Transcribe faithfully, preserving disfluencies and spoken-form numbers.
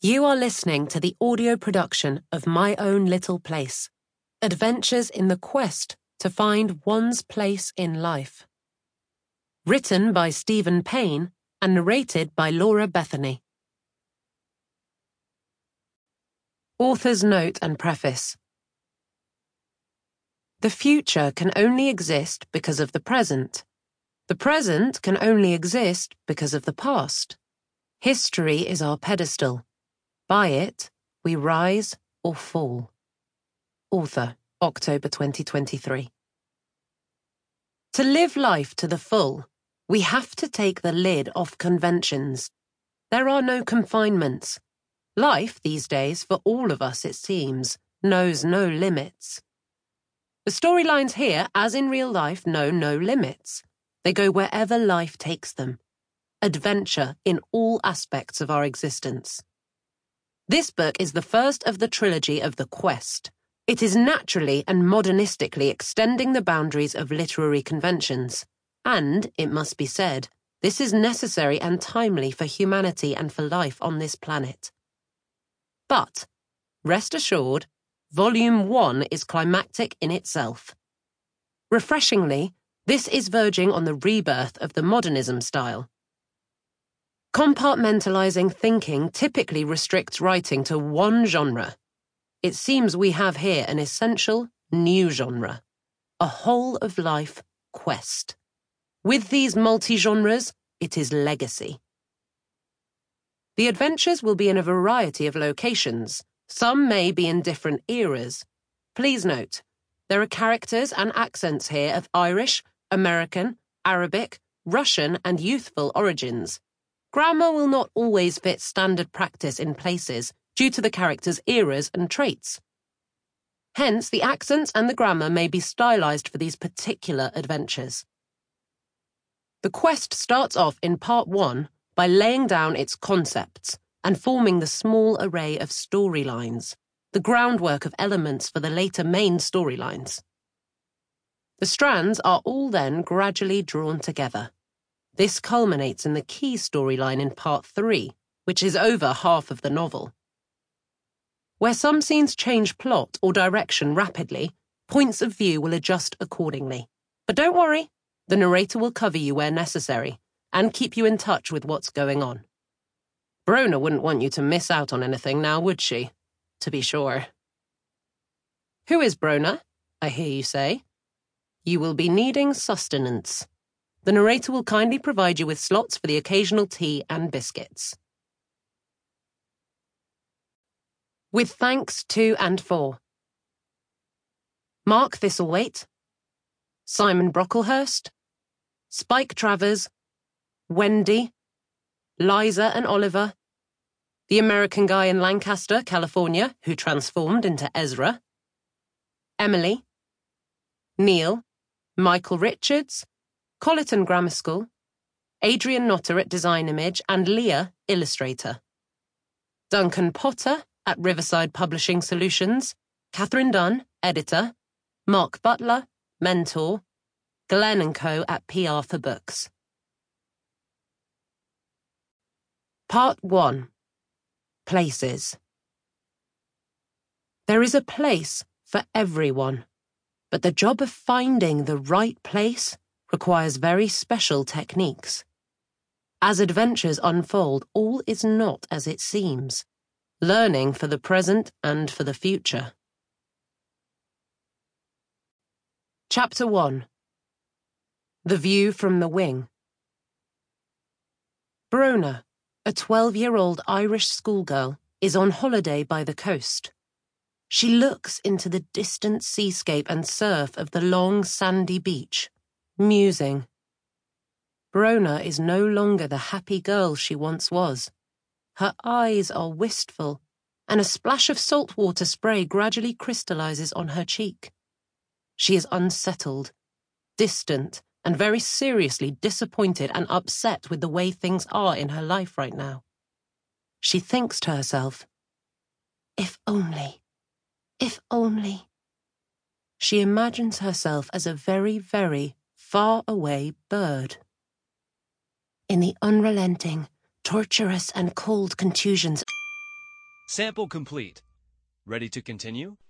You are listening to the audio production of My Own Little Place, Adventures in the Quest to Find One's Place in Life. Written by Stephen Payne and narrated by Laura Bethany. Author's Note and Preface. The future can only exist because of the present. The present can only exist because of the past. History is our pedestal. By it, we rise or fall. Author, October twenty twenty-three. To live life to the full, we have to take the lid off conventions. There are no confinements. Life these days, for all of us it seems, knows no limits. The storylines here, as in real life, know no limits. They go wherever life takes them. Adventure in all aspects of our existence. This book is the first of the trilogy of The Quest. It is naturally and modernistically extending the boundaries of literary conventions. And, it must be said, this is necessary and timely for humanity and for life on this planet. But, rest assured, Volume one is climactic in itself. Refreshingly, this is verging on the rebirth of the modernism style. Compartmentalizing thinking typically restricts writing to one genre. It seems we have here an essential, new genre. A whole-of-life quest. With these multi-genres, it is legacy. The adventures will be in a variety of locations. Some may be in different eras. Please note, there are characters and accents here of Irish, American, Arabic, Russian, and youthful origins. Grammar will not always fit standard practice in places due to the characters' eras and traits. Hence, the accents and the grammar may be stylized for these particular adventures. The quest starts off in part one by laying down its concepts and forming the small array of storylines, the groundwork of elements for the later main storylines. The strands are all then gradually drawn together. This culminates in the key storyline in part three, which is over half of the novel. Where some scenes change plot or direction rapidly, points of view will adjust accordingly. But don't worry, the narrator will cover you where necessary and keep you in touch with what's going on. Brona wouldn't want you to miss out on anything now, would she? To be sure. Who is Brona? I hear you say. You will be needing sustenance. The narrator will kindly provide you with slots for the occasional tea and biscuits. With thanks to and for Mark Thistlethwaite, Simon Brocklehurst, Spike Travers, Wendy, Liza and Oliver, the American guy in Lancaster, California, who transformed into Ezra, Emily, Neil, Michael Richards, Colleton Grammar School, Adrian Notter at Design Image, and Leah, Illustrator. Duncan Potter at Riverside Publishing Solutions, Catherine Dunn, Editor, Mark Butler, Mentor, Glenn and Co. at P R for Books. Part one. Places. There is a place for everyone, but the job of finding the right place requires very special techniques. As adventures unfold, all is not as it seems, learning for the present and for the future. Chapter one. The View from the Wing. Brona, a twelve-year-old Irish schoolgirl, is on holiday by the coast. She looks into the distant seascape and surf of the long sandy beach, musing. Brona is no longer the happy girl she once was. Her eyes are wistful, and a splash of saltwater spray gradually crystallizes on her cheek. She is unsettled, distant, and very seriously disappointed and upset with the way things are in her life right now. She thinks to herself, if only, if only. She imagines herself as a very, very far-away bird. In the unrelenting, torturous and cold contusions Sample complete. Ready to continue?